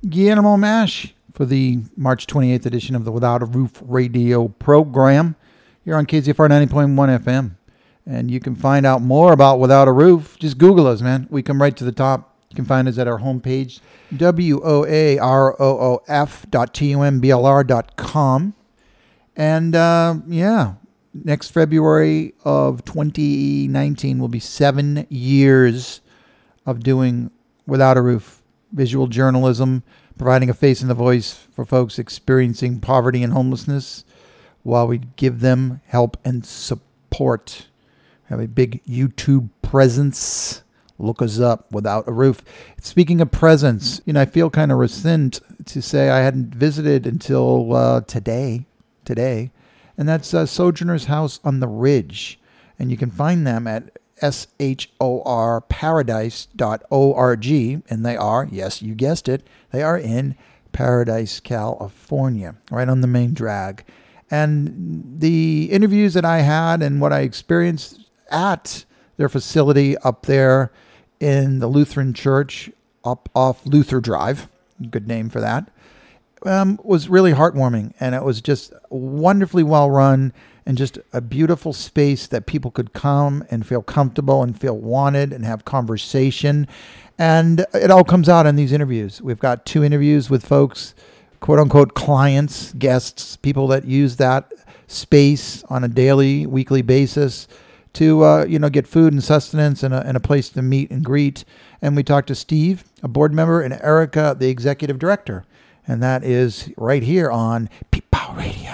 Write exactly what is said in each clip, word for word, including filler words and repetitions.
Guillermo Mash for the March twenty-eighth edition of the Without a Roof radio program here on K Z F R ninety point one F M. And you can find out more about Without a Roof. Just Google us, man. We come right to the top. You can find us at our homepage, W O A R O O F dot T U M B L R dot com. And, uh, yeah, next February of twenty nineteen will be seven years of doing Without a Roof, visual journalism, providing a face and a voice for folks experiencing poverty and homelessness while we give them help and support. We have a big YouTube presence. Look us up, Without a Roof. Speaking of presence, you know, I feel kind of resent to say I hadn't visited until uh, today, today, and that's uh, Sojourner's House on the Ridge. And you can find them at S H O R paradise dot org, and they are, yes, you guessed it, they are in Paradise, California, right on the main drag. And the interviews that I had and what I experienced at their facility up there in the Lutheran Church up off Luther Drive, good name for that, um, was really heartwarming. And it was just wonderfully well run and just a beautiful space that people could come and feel comfortable and feel wanted and have conversation. And it all comes out in these interviews. We've got two interviews with folks, quote unquote, clients, guests, people that use that space on a daily, weekly basis to, uh, you know, get food and sustenance and a, and a place to meet and greet. And we talked to Steve, a board member, and Erica, the executive director. And that is right here on Peepow Radio.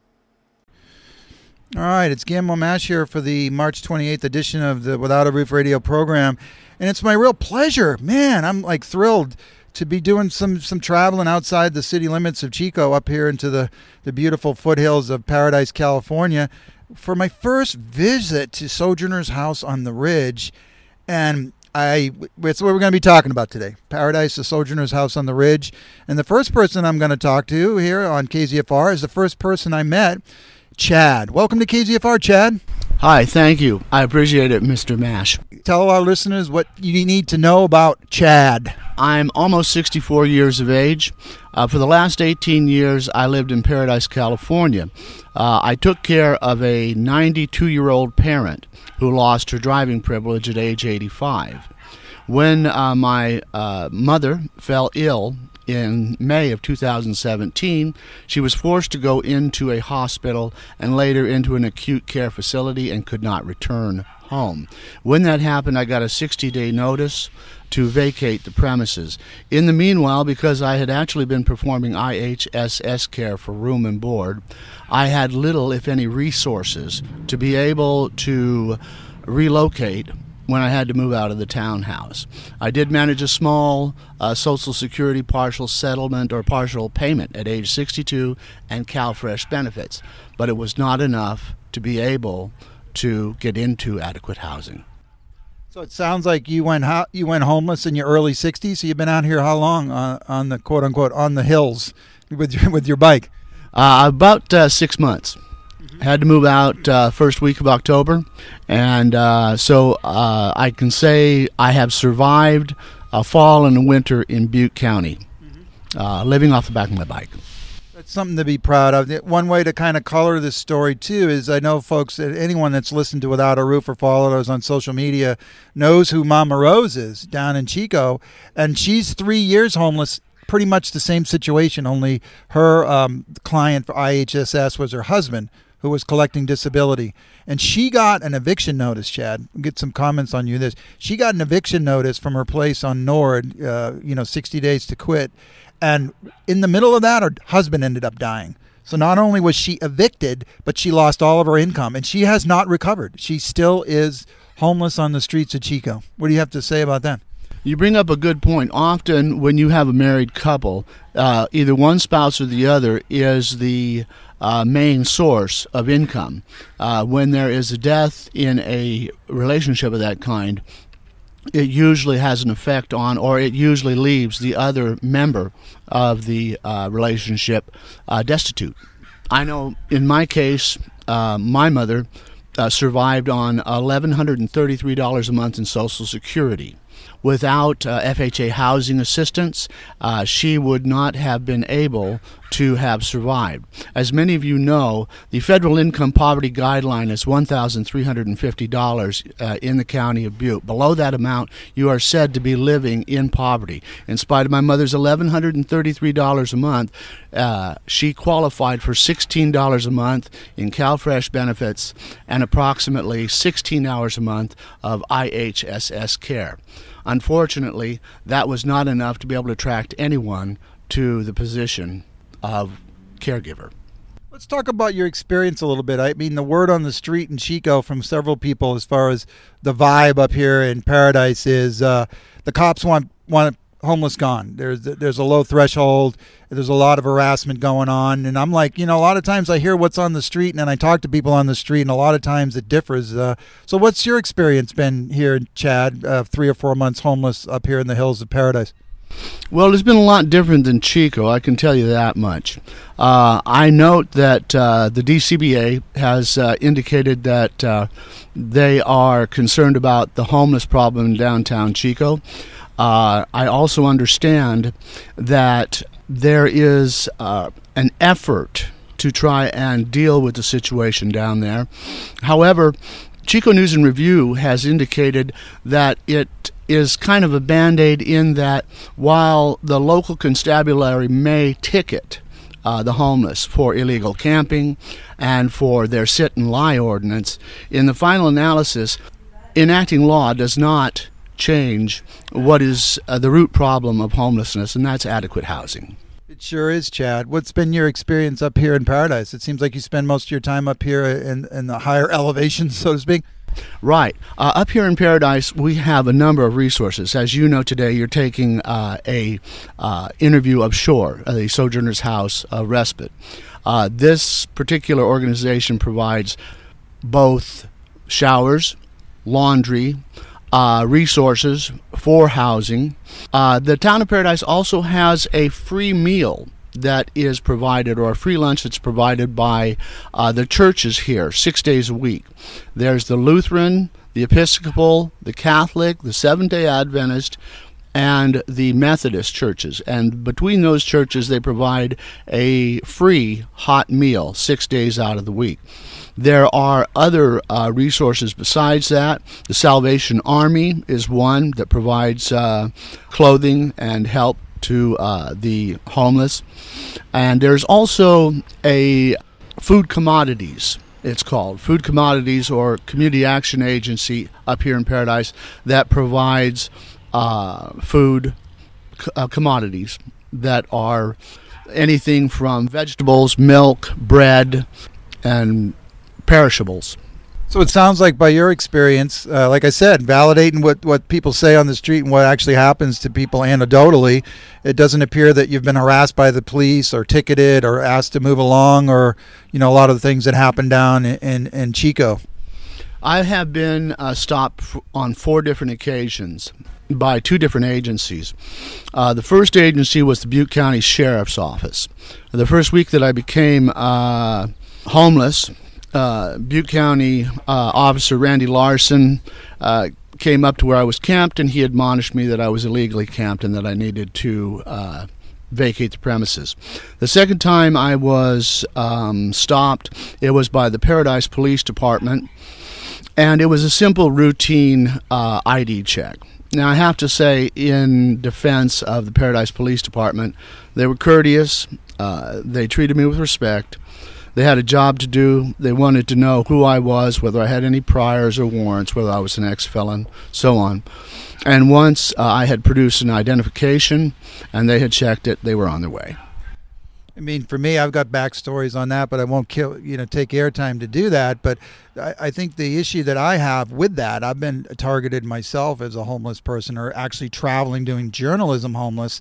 All right, it's Guillermo Mash here for the March twenty-eighth edition of the Without a Roof radio program. And it's my real pleasure. Man, I'm like thrilled to be doing some some traveling outside the city limits of Chico up here into the, the beautiful foothills of Paradise, California, for my first visit to Sojourner's House on the Ridge. And I it's what we're going to be talking about today. Paradise, the Sojourner's House on the Ridge. And the first person I'm going to talk to here on K Z F R is the first person I met, Chad. Welcome to K Z F R, Chad. Hi, thank you. I appreciate it, Mister Mash. Tell our listeners what you need to know about Chad. I'm almost sixty-four years of age. Uh, for the last eighteen years, I lived in Paradise, California. Uh, I took care of a ninety-two-year-old parent who lost her driving privilege at age eighty-five. When uh, my uh, mother fell ill in May of two thousand seventeen, she was forced to go into a hospital and later into an acute care facility and could not return home. When that happened, I got a sixty-day notice to vacate the premises. In the meanwhile, because I had actually been performing I H S S care for room and board, I had little, if any, resources to be able to relocate when I had to move out of the townhouse. I did manage a small uh, Social Security partial settlement or partial payment at age sixty-two and CalFresh benefits, but it was not enough to be able to get into adequate housing. So it sounds like you went ho- you went homeless in your early sixties. So you've been out here how long on, on the quote unquote on the hills with your, with your bike? Uh, about uh, six months. Had to move out uh, first week of October, and uh, so uh, I can say I have survived a fall and a winter in Butte County, uh, living off the back of my bike. That's something to be proud of. One way to kind of color this story, too, is I know folks, anyone that's listened to Without a Roof or followed us on social media knows who Mama Rose is down in Chico, and she's three years homeless, pretty much the same situation, only her um, client for I H S S was her husband, who was collecting disability. And she got an eviction notice, Chad. We'll get some comments on you this. She got an eviction notice from her place on Nord, uh, you know, sixty days to quit. And in the middle of that, her husband ended up dying. So not only was she evicted, but she lost all of her income. And she has not recovered. She still is homeless on the streets of Chico. What do you have to say about that? You bring up a good point. Often when you have a married couple, uh, either one spouse or the other is the uh, main source of income. Uh, when there is a death in a relationship of that kind, it usually has an effect on, or it usually leaves the other member of the uh, relationship uh, destitute. I know in my case, uh, my mother uh, survived on one thousand one hundred thirty-three dollars a month in Social Security. without uh, F H A housing assistance, uh, she would not have been able to have survived. As many of you know, the federal income poverty guideline is one thousand three hundred fifty dollars uh, in the county of Butte. Below that amount, you are said to be living in poverty. In spite of my mother's one thousand one hundred thirty-three dollars a month, uh, she qualified for sixteen dollars a month in CalFresh benefits and approximately sixteen hours a month of I H S S care. Unfortunately, that was not enough to be able to attract anyone to the position of caregiver. Let's talk about your experience a little bit. I mean, the word on the street in Chico from several people as far as the vibe up here in Paradise is uh, the cops want want homeless gone. There's there's a low threshold. There's a lot of harassment going on. And I'm like, you know, a lot of times I hear what's on the street and then I talk to people on the street, and a lot of times it differs. Uh, so what's your experience been here, Chad, uh, three or four months homeless up here in the hills of Paradise? Well, it's been a lot different than Chico, I can tell you that much. Uh, I note that uh, the D C B A has uh, indicated that uh, they are concerned about the homeless problem in downtown Chico. Uh, I also understand that there is uh, an effort to try and deal with the situation down there. However, Chico News and Review has indicated that it is kind of a Band-Aid in that while the local constabulary may ticket uh, the homeless for illegal camping and for their sit-and-lie ordinance, in the final analysis, enacting law does not change what is uh, the root problem of homelessness, and that's adequate housing. It sure is, Chad. What's been your experience up here in Paradise? It seems like you spend most of your time up here in, in the higher elevations, so to speak. Right. Uh, up here in Paradise, we have a number of resources. As you know, today you're taking uh, a uh, interview of SHORE, uh, the Sojourner's House uh, Respite. Uh, this particular organization provides both showers, laundry, uh, resources for housing. Uh, the town of Paradise also has a free meal that is provided, or a free lunch that's provided by uh, the churches here six days a week. There's the Lutheran, the Episcopal, the Catholic, the Seventh-day Adventist, and the Methodist churches. And between those churches, they provide a free hot meal six days out of the week. There are other uh, resources besides that. The Salvation Army is one that provides uh, clothing and help to uh, the homeless. And there's also a food commodities, it's called, food commodities or community action agency up here in Paradise that provides uh, food uh, commodities that are anything from vegetables, milk, bread, and perishables. So it sounds like, by your experience, uh, like I said, validating what, what people say on the street and what actually happens to people anecdotally, it doesn't appear that you've been harassed by the police or ticketed or asked to move along, or, you know, a lot of the things that happen down in, in, in Chico. I have been uh, stopped f- on four different occasions by two different agencies. Uh, the first agency was the Butte County Sheriff's Office. The first week that I became uh, homeless, Uh, Butte County uh, Officer Randy Larson uh, came up to where I was camped, and he admonished me that I was illegally camped and that I needed to uh, vacate the premises. The second time I was um, stopped, it was by the Paradise Police Department, and it was a simple routine uh, I D check. Now, I have to say, in defense of the Paradise Police Department, they were courteous, uh, they treated me with respect. They had a job to do. They wanted to know who I was, whether I had any priors or warrants, whether I was an ex-felon, so on. And once uh, I had produced an identification and they had checked it, they were on their way. I mean, for me, I've got backstories on that, but I won't kill, you know, take airtime to do that. But I, I think the issue that I have with that, I've been targeted myself as a homeless person, or actually traveling doing journalism homeless.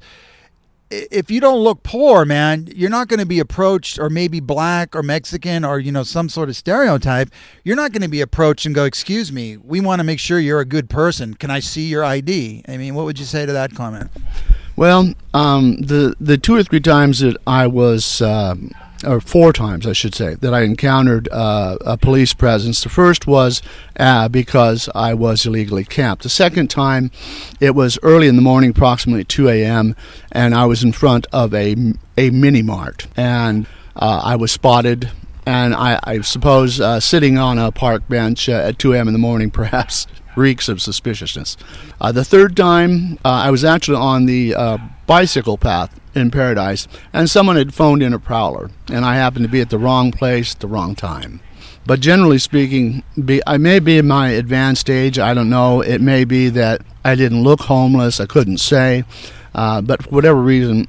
If you don't look poor, man, you're not going to be approached, or maybe black or Mexican or, you know, some sort of stereotype. You're not going to be approached and go, excuse me, we want to make sure you're a good person. Can I see your I D? I mean, what would you say to that comment? Well, um, the the two or three times that I was uh, or four times, I should say, that I encountered uh, a police presence. The first was uh, because I was illegally camped. The second time, it was early in the morning, approximately two a.m., and I was in front of a, a mini-mart, and uh, I was spotted, and I, I suppose uh, sitting on a park bench uh, at two a.m. in the morning perhaps reeks of suspiciousness. Uh, the third time, uh, I was actually on the uh, bicycle path in Paradise, and someone had phoned in a prowler, and I happened to be at the wrong place at the wrong time. But generally speaking, be, I may be in my advanced age, I don't know. It may be that I didn't look homeless, I couldn't say, uh, but for whatever reason,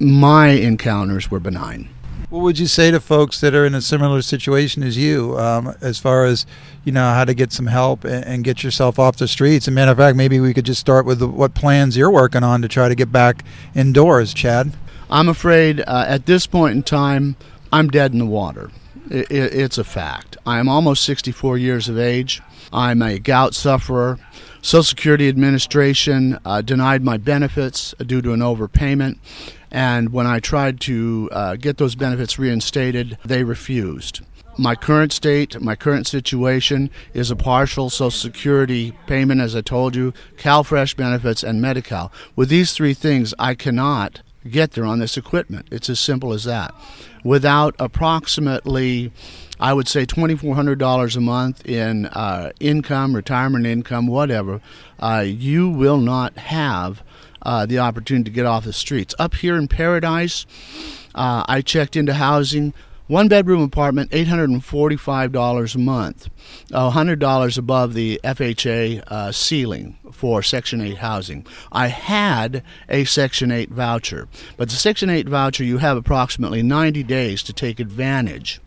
my encounters were benign. What would you say to folks that are in a similar situation as you, um, as far as, you know, how to get some help and, and get yourself off the streets? As a matter of fact, maybe we could just start with the, what plans you're working on to try to get back indoors, Chad. I'm afraid uh, at this point in time, I'm dead in the water. It, it, it's a fact. I'm almost sixty-four years of age. I'm a gout sufferer. Social Security Administration uh, denied my benefits due to an overpayment. And when I tried to uh, get those benefits reinstated, they refused. My current state, my current situation is a partial Social Security payment, as I told you, CalFresh benefits, and Medi-Cal. With these three things, I cannot get there on this equipment. It's as simple as that. Without approximately, I would say, twenty-four hundred dollars a month in uh, income, retirement income, whatever, uh, you will not have Uh, the opportunity to get off the streets. Up here in Paradise, uh, I checked into housing, one-bedroom apartment, eight hundred forty-five dollars a month, one hundred dollars above the F H A uh, ceiling for Section eight housing. I had a Section eight voucher, but the Section eight voucher, you have approximately ninety days to take advantage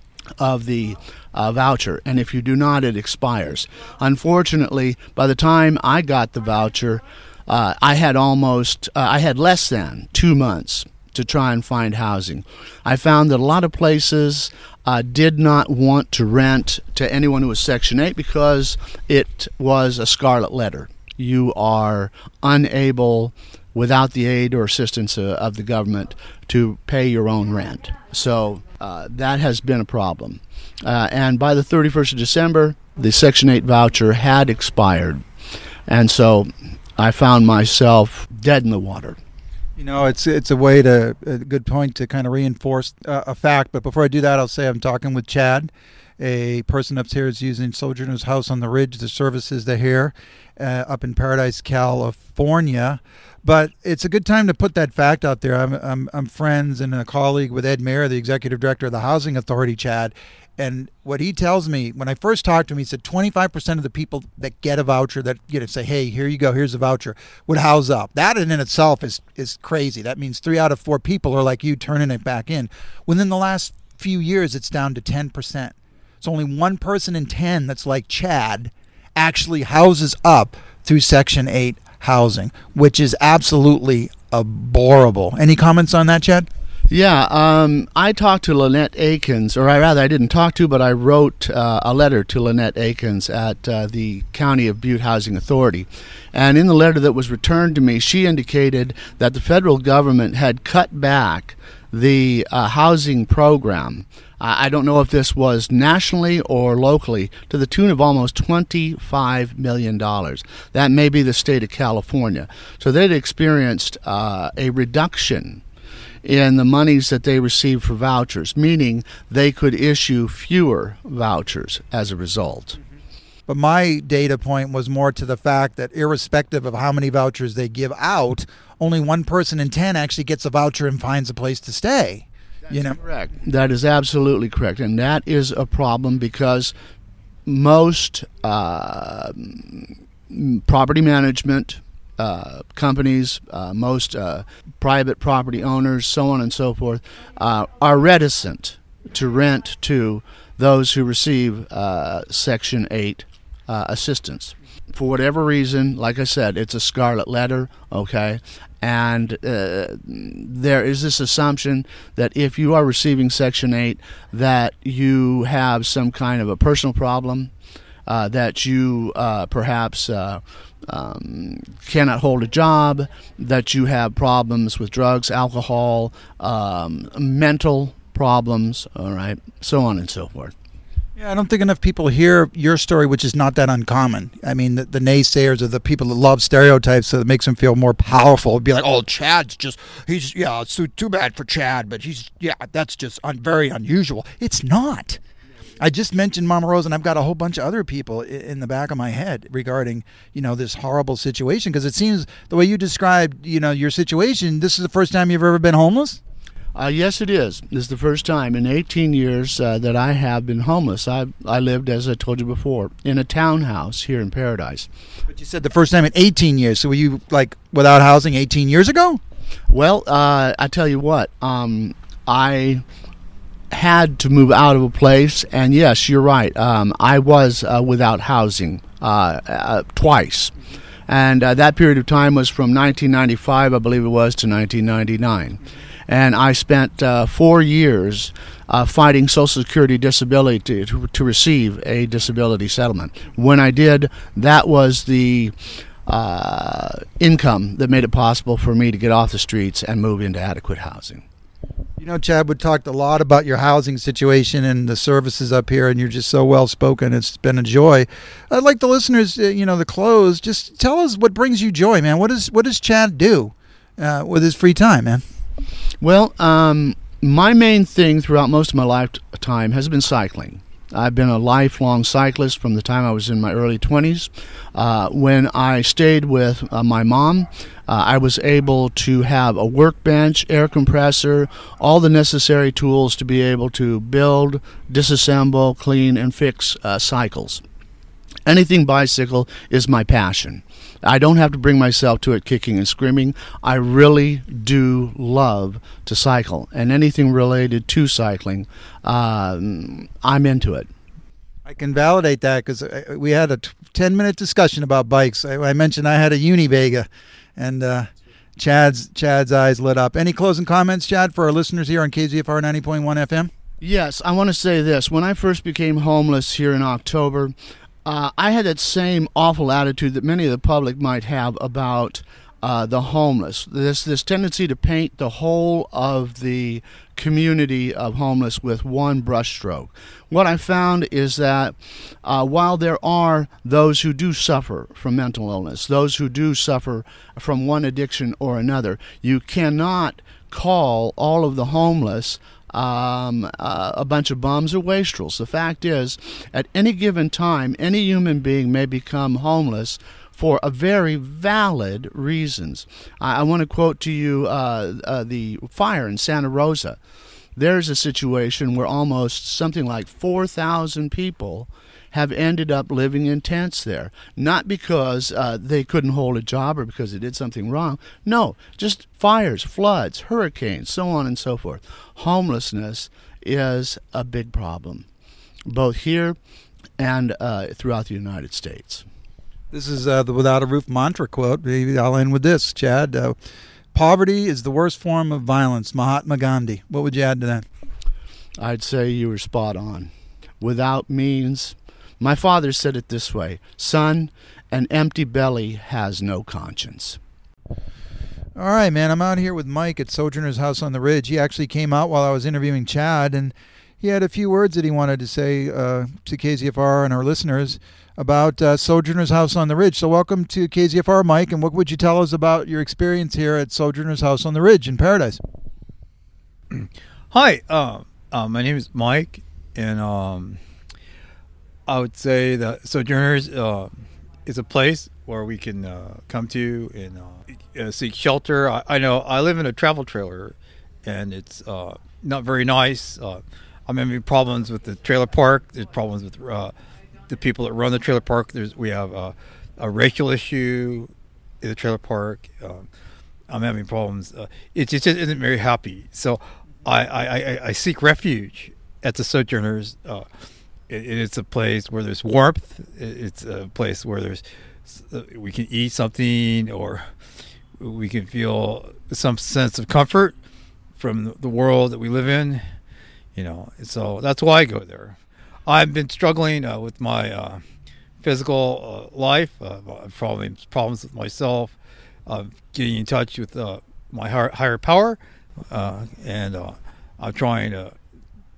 of the uh, voucher, and if you do not, it expires. Unfortunately, by the time I got the voucher, Uh, I had almost, uh, I had less than two months to try and find housing. I found that a lot of places uh, did not want to rent to anyone who was Section eight because it was a scarlet letter. You are unable, without the aid or assistance uh, of the government, to pay your own rent. So uh, that has been a problem. Uh, and by the thirty-first of December, the Section eight voucher had expired. And so I found myself dead in the water. You know, it's it's a way to, a good point to kind of reinforce uh, a fact. But before I do that, I'll say I'm talking with Chad, a person upstairs using Sojourner's House on the Ridge, the services they're here uh, up in Paradise, California. But it's a good time to put that fact out there. I'm, I'm, I'm friends and a colleague with Ed Mayer, the executive director of the Housing Authority, Chad. And what he tells me, when I first talked to him, he said twenty-five percent of the people that get a voucher, that, you know, say, hey, here you go, here's a voucher, would house up. That in itself is is crazy. That means three out of four people are like you, turning it back in. Within the last few years, it's down to ten percent. It's only one person in ten that's like Chad actually houses up through Section eight housing, which is absolutely abhorrible. Any comments on that, Chad? Yeah, um, I talked to Lynette Akins, or I rather I didn't talk to, but I wrote uh, a letter to Lynette Akins at uh, the County of Butte Housing Authority. And in the letter that was returned to me, she indicated that the federal government had cut back the uh, housing program. Uh, I don't know if this was nationally or locally, to the tune of almost twenty-five million dollars. That may be the state of California. So they'd experienced uh, a reduction in the monies that they received for vouchers, meaning they could issue fewer vouchers as a result. But my data point was more to the fact that irrespective of how many vouchers they give out, only one person in ten actually gets a voucher and finds a place to stay. That's you know? Correct. That is absolutely correct. And that is a problem because most uh, property management Uh, companies, uh, most uh, private property owners, so on and so forth, uh, are reticent to rent to those who receive uh, Section eight uh, assistance. For whatever reason, like I said, it's a scarlet letter, okay? And uh, there is this assumption that if you are receiving Section eight, that you have some kind of a personal problem, uh, that you uh, perhaps uh, um, cannot hold a job, that you have problems with drugs, alcohol, um, mental problems, all right, so on and so forth. Yeah, I don't think enough people hear your story, which is not that uncommon. I mean, the, the naysayers are the people that love stereotypes, so it makes them feel more powerful. It'd be like, oh, Chad's just, he's, yeah, it's too, too bad for Chad, but he's, yeah, that's just un, very unusual. It's not. I just mentioned Mama Rose, and I've got a whole bunch of other people in the back of my head regarding, you know, this horrible situation, because it seems the way you described, you know, your situation, this is the first time you've ever been homeless? Uh, yes, it is. This is the first time in eighteen years uh, that I have been homeless. I I lived, as I told you before, in a townhouse here in Paradise. But you said the first time in eighteen years. So were you, like, without housing eighteen years ago? Well, uh, I tell you what, um, I had to move out of a place, and yes, you're right. Um, I was uh, without housing uh, uh, twice. And uh, that period of time was from nineteen ninety-five, I believe it was, to nineteen ninety-nine. And I spent uh, four years uh, fighting Social Security disability to, to, to receive a disability settlement. When I did, that was the uh, income that made it possible for me to get off the streets and move into adequate housing. You know, Chad, we talked a lot about your housing situation and the services up here, and you're just so well spoken. It's been a joy. I'd like the listeners, uh, you know, the close, just tell us what brings you joy, man. What does what does Chad do uh, with his free time, man? Well, um, my main thing throughout most of my lifetime has been cycling. I've been a lifelong cyclist from the time I was in my early twenties. Uh, when I stayed with uh, my mom, uh, I was able to have a workbench, air compressor, all the necessary tools to be able to build, disassemble, clean, and fix uh, cycles. Anything bicycle is my passion. I don't have to bring myself to it kicking and screaming. I really do love to cycle, and anything related to cycling, um, I'm into it. I can validate that because we had a ten-minute discussion about bikes. I, I mentioned I had a Univega, and uh, Chad's Chad's eyes lit up. Any closing comments, Chad, for our listeners here on K Z F R ninety point one F M? Yes, I want to say this. When I first became homeless here in October, Uh, I had that same awful attitude that many of the public might have about uh, the homeless. This this tendency to paint the whole of the community of homeless with one brushstroke. What I found is that uh, while there are those who do suffer from mental illness, those who do suffer from one addiction or another, you cannot call all of the homeless Um, uh, a bunch of bums or wastrels. The fact is, at any given time, any human being may become homeless for a very valid reasons. I, I want to quote to you uh, uh, the fire in Santa Rosa. There's a situation where almost something like four thousand people have ended up living in tents there, not because uh, they couldn't hold a job or because they did something wrong. No, just fires, floods, hurricanes, so on and so forth. Homelessness is a big problem, both here and uh, throughout the United States. This is uh, the Without a Roof mantra quote. Maybe I'll end with this, Chad. Uh, Poverty is the worst form of violence. Mahatma Gandhi. What would you add to that? I'd say you were spot on. Without means, my father said it this way, son, an empty belly has no conscience. All right, man. I'm out here with Mike at Sojourner's House on the Ridge. He actually came out while I was interviewing Chad, and he had a few words that he wanted to say uh, to K Z F R and our listeners about uh, Sojourner's House on the Ridge. So welcome to K Z F R, Mike, and what would you tell us about your experience here at Sojourner's House on the Ridge in Paradise? Hi, uh, uh, my name is Mike, and um, I would say that Sojourners uh, is a place where we can uh, come to and uh, uh, seek shelter. I, I know I live in a travel trailer, and it's uh, not very nice. Uh, I'm having problems with the trailer park. There's problems with uh, the people that run the trailer park. There's we have uh, a racial issue in the trailer park. Um, I'm having problems. Uh, it just isn't very happy. So I, I, I seek refuge at the Sojourners. Uh, it, it's a place where there's warmth. It's a place where there's we can eat something, or we can feel some sense of comfort from the world that we live in. You know, so that's why I go there. I've been struggling uh, with my uh, physical uh, life, uh, problems problems with myself, uh, getting in touch with uh, my higher, higher power, uh, and uh, I'm trying to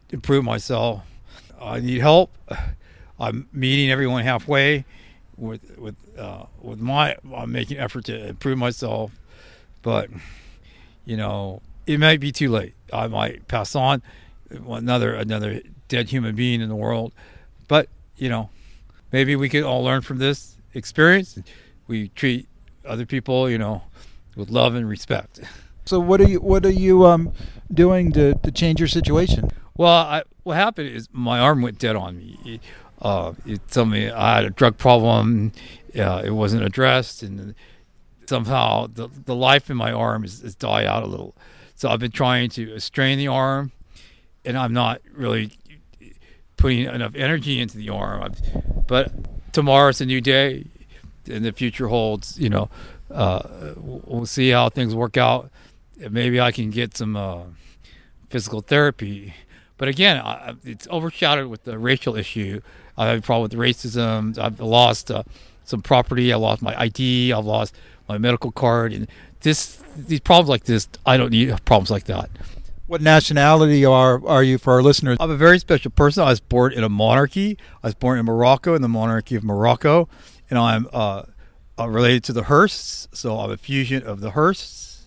improve myself. I need help. I'm meeting everyone halfway with with uh, with my. I'm making an effort to improve myself, but you know, it might be too late. I might pass on another another dead human being in the world, but you know, maybe we could all learn from this experience. We treat other people, you know, with love and respect. So what are you what are you um doing to, to change your situation? Well, I, what happened is my arm went dead on me. It, uh, it told me I had a drug problem. Uh, it wasn't addressed, and somehow the the life in my arm has, has died out a little. So I've been trying to strain the arm, and I'm not really putting enough energy into the arm. I've, but tomorrow's a new day, and the future holds. You know, uh, we'll see how things work out. Maybe I can get some uh, physical therapy. But again, I, it's overshadowed with the racial issue. I have a problem with racism. I've lost uh, some property. I lost my I D. I've lost my medical card. And this, these problems like this, I don't need problems like that. What nationality are are you for our listeners? I'm a very special person. I was born in a monarchy. I was born in Morocco, in the monarchy of Morocco. And I'm uh, I'm related to the Hearsts. So I'm a fusion of the Hearsts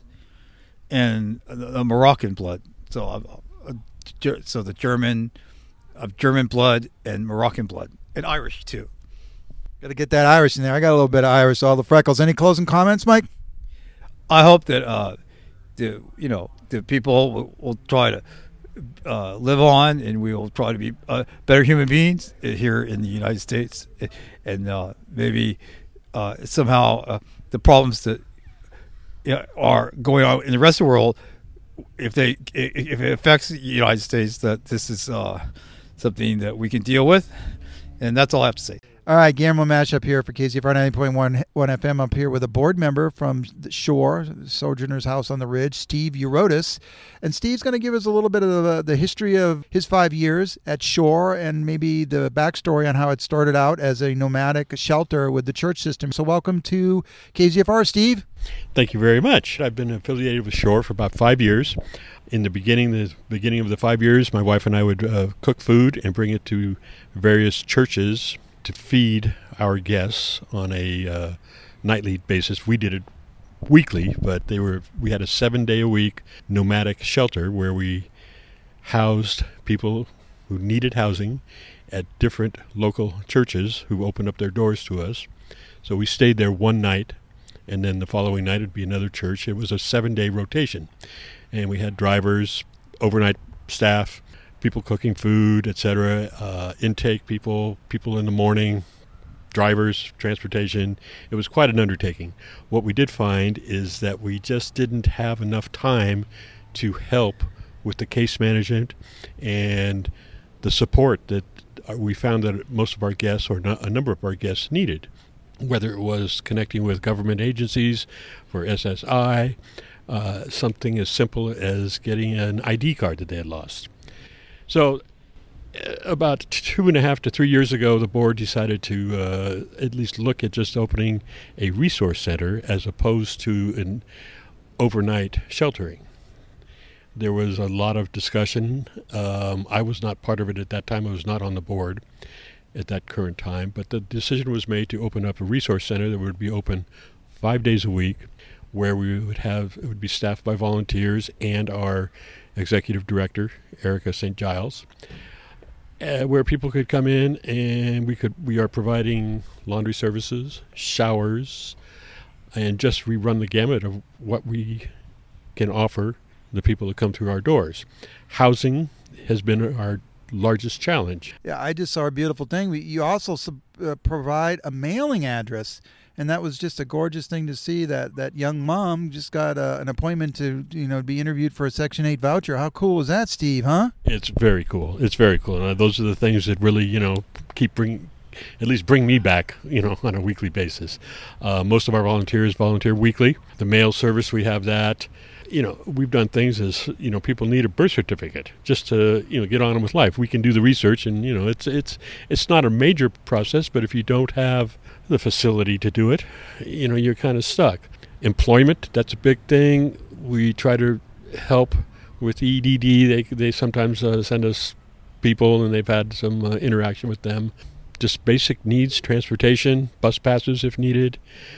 and the, the Moroccan blood. So I'm So the German, of German blood and Moroccan blood, and Irish too. Got to get that Irish in there. I got a little bit of Irish, all the freckles. Any closing comments, Mike? I hope that uh, the you know the people will, will try to uh, live on, and we will try to be uh, better human beings here in the United States, and uh, maybe uh, somehow uh, the problems that you know, are going on in the rest of the world. If they, if it affects the United States, that this is uh, something that we can deal with, and that's all I have to say. All right, Guillermo Mash up here for K Z F R ninety point one F M. Up here with a board member from the Shore, Sojourner's House on the Ridge, Steve Eurotas. And Steve's going to give us a little bit of the, the history of his five years at Shore and maybe the backstory on how it started out as a nomadic shelter with the church system. So welcome to K Z F R, Steve. Thank you very much. I've been affiliated with Shore for about five years. In the beginning, the beginning of the five years, my wife and I would uh, cook food and bring it to various churches to feed our guests on a uh, nightly basis. We did it weekly, but they were we had a seven-day-a-week nomadic shelter where we housed people who needed housing at different local churches who opened up their doors to us. So we stayed there one night, and then the following night it would be another church. It was a seven-day rotation, and we had drivers, overnight staff, people cooking food, et cetera, uh, intake people, people in the morning, drivers, transportation. It was quite an undertaking. What we did find is that we just didn't have enough time to help with the case management and the support that we found that most of our guests, or a number of our guests, needed, whether it was connecting with government agencies for S S I, uh, something as simple as getting an I D card that they had lost. So uh, about two and a half to three years ago, the board decided to uh, at least look at just opening a resource center as opposed to an overnight sheltering. There was a lot of discussion. Um, I was not part of it at that time. I was not on the board at that current time. But the decision was made to open up a resource center that would be open five days a week, where we would have, it would be staffed by volunteers and our executive director, Erica Saint Giles, uh, where people could come in and we could we are providing laundry services, showers, and just rerun the gamut of what we can offer the people that come through our doors. Housing has been our largest challenge. Yeah, I just saw a beautiful thing. We, you also sub, uh, provide a mailing address. And that was just a gorgeous thing to see, that that young mom just got uh, an appointment to, you know, be interviewed for a Section eight voucher. How cool is that, Steve, huh? It's very cool. It's very cool. And those are the things that really, you know, keep bring, at least bring me back, you know, on a weekly basis. Uh, most of our volunteers volunteer weekly. The mail service, we have that. You know, we've done things as, you know, people need a birth certificate just to, you know, get on with life. We can do the research, and, you know, it's it's it's not a major process, but if you don't have the facility to do it, you know, you're kind of stuck. Employment, that's a big thing. We try to help with E D D. They they sometimes uh, send us people and they've had some uh, interaction with them. Just basic needs, transportation, bus passes if needed.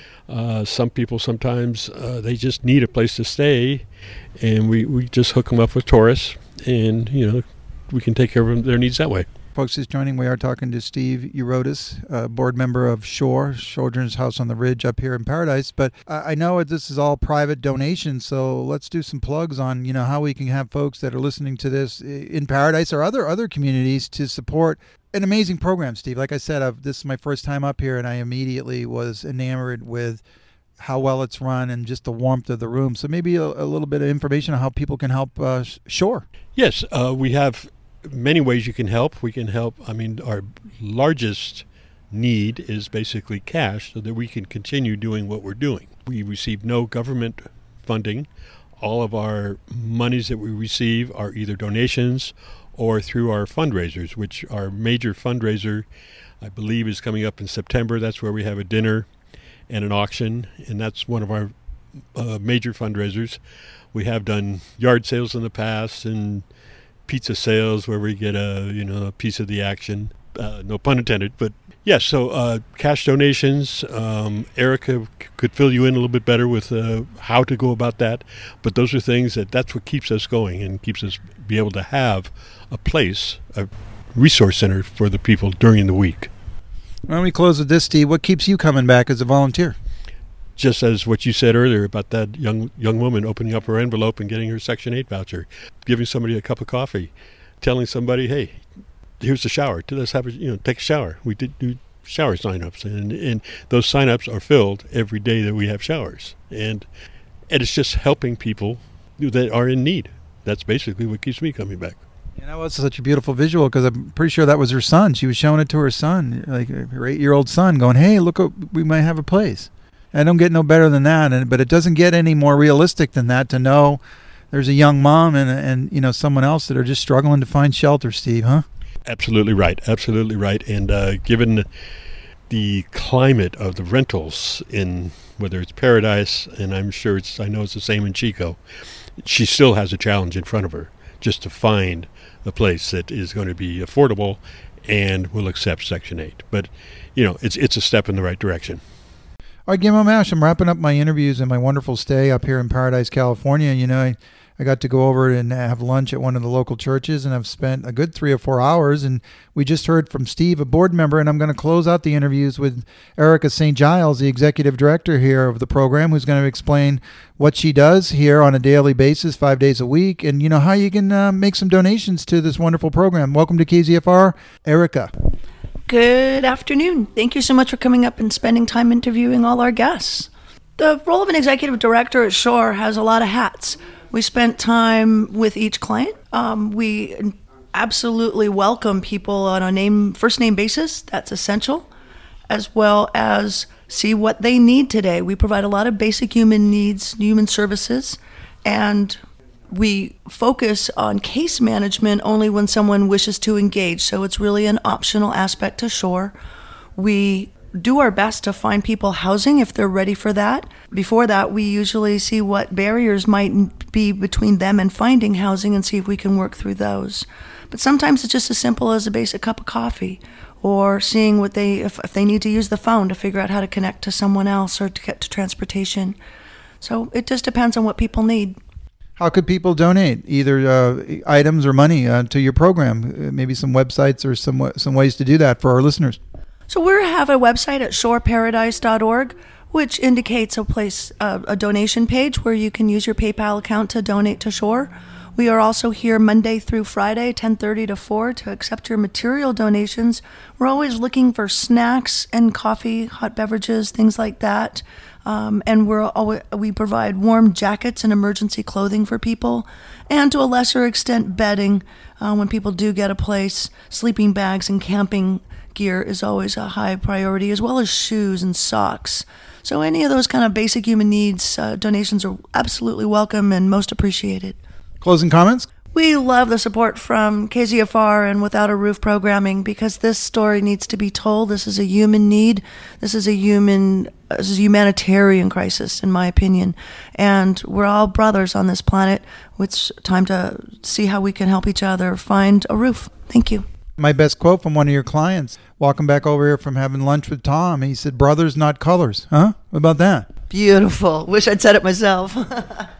Uh, some people sometimes uh, they just need a place to stay, and we, we just hook them up with tourists, and you know we can take care of their needs that way. Folks, just joining, we are talking to Steve Eurotas, uh, board member of Shore, Sojourner's House on the Ridge up here in Paradise. But I I know this is all private donations, so let's do some plugs on, you know, how we can have folks that are listening to this in Paradise or other other communities to support an amazing program, Steve. Like I said, I've, this is my first time up here, and I immediately was enamored with how well it's run and just the warmth of the room. So maybe a, a little bit of information on how people can help uh, Shore. Yes, uh, we have many ways you can help. We can help. I mean, our largest need is basically cash so that we can continue doing what we're doing. We receive no government funding. All of our monies that we receive are either donations or through our fundraisers, which our major fundraiser, I believe, is coming up in September. That's where we have a dinner and an auction, and that's one of our uh, major fundraisers. We have done yard sales in the past and pizza sales where we get a you know a piece of the action, uh, no pun intended. But yes, yeah, so uh, cash donations. Um, Erica c- could fill you in a little bit better with uh, how to go about that. But those are things that that's what keeps us going and keeps us be able to have a place, a resource center for the people during the week. Why don't we close with this, Steve? What keeps you coming back as a volunteer? Just as what you said earlier about that young young woman opening up her envelope and getting her Section eight voucher, giving somebody a cup of coffee, telling somebody, hey, here's the shower. Let's have a, you know, take a shower. We did do shower signups, and and those signups are filled every day that we have showers. And and it's just helping people that are in need. That's basically what keeps me coming back. And that was such a beautiful visual because I'm pretty sure that was her son. She was showing it to her son, like her eight-year-old son, going, hey, look, we might have a place. I don't get no better than that, and but it doesn't get any more realistic than that to know there's a young mom and and you know someone else that are just struggling to find shelter, Steve, huh? Absolutely right, absolutely right. And uh, given the climate of the rentals in whether it's Paradise, and I'm sure it's I know it's the same in Chico, she still has a challenge in front of her just to find a place that is going to be affordable and will accept Section eight. But you know, it's it's a step in the right direction. All right, Gimmo Mash, I'm wrapping up my interviews and my wonderful stay up here in Paradise, California. You know, I, I got to go over and have lunch at one of the local churches, and I've spent a good three or four hours. And we just heard from Steve, a board member, and I'm going to close out the interviews with Erica Saint Giles, the executive director here of the program, who's going to explain what she does here on a daily basis, five days a week, and, you know, how you can uh, make some donations to this wonderful program. Welcome to K Z F R, Erica. Good afternoon. Thank you so much for coming up and spending time interviewing all our guests. The role of an executive director at Shore has a lot of hats. We spent time with each client. Um, we absolutely welcome people on a name first name basis. That's essential, as well as see what they need today. We provide a lot of basic human needs, human services, and we focus on case management only when someone wishes to engage, so it's really an optional aspect to Shore. We do our best to find people housing if they're ready for that. Before that, we usually see what barriers might be between them and finding housing and see if we can work through those. But sometimes it's just as simple as a basic cup of coffee, or seeing what they if, if they need to use the phone to figure out how to connect to someone else or to get to transportation. So it just depends on what people need. How could people donate, either uh, items or money, uh, to your program? Uh, maybe some websites or some some ways to do that for our listeners. So we have a website at shore paradise dot org, which indicates a place, uh, a donation page where you can use your PayPal account to donate to Shore. We are also here Monday through Friday, ten thirty to four, to accept your material donations. We're always looking for snacks and coffee, hot beverages, things like that. Um, and we're always, we provide warm jackets and emergency clothing for people, and to a lesser extent bedding uh, when people do get a place. Sleeping bags and camping gear is always a high priority, as well as shoes and socks. So any of those kind of basic human needs, uh, donations are absolutely welcome and most appreciated. Closing comments? We love the support from K Z F R and Without a Roof programming, because this story needs to be told. This is a human need. This is a human, this is a humanitarian crisis, in my opinion. And we're all brothers on this planet. It's time to see how we can help each other find a roof. Thank Thank you. My best quote from one of your clients, walking back over here from having lunch with Tom, he said, brothers, not colors. Huh? What about that? Beautiful. Wish I'd said it myself.